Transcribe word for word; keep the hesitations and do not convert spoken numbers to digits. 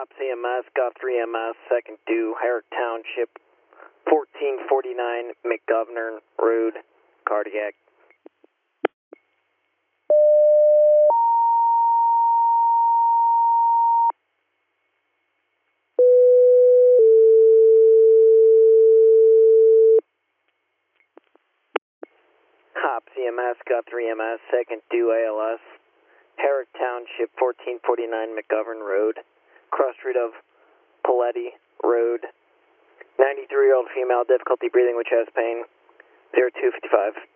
Hops E M S, Gulf three M S, second due, Herrick Township, fourteen forty-nine McGovern Road, cardiac. Hops E M S, Gulf three M S, second due A L S, Herrick Township, fourteen forty-nine McGovern Road, cross street of Paletti Road, ninety-three-year-old female, difficulty breathing with chest pain, zero two fifty-five.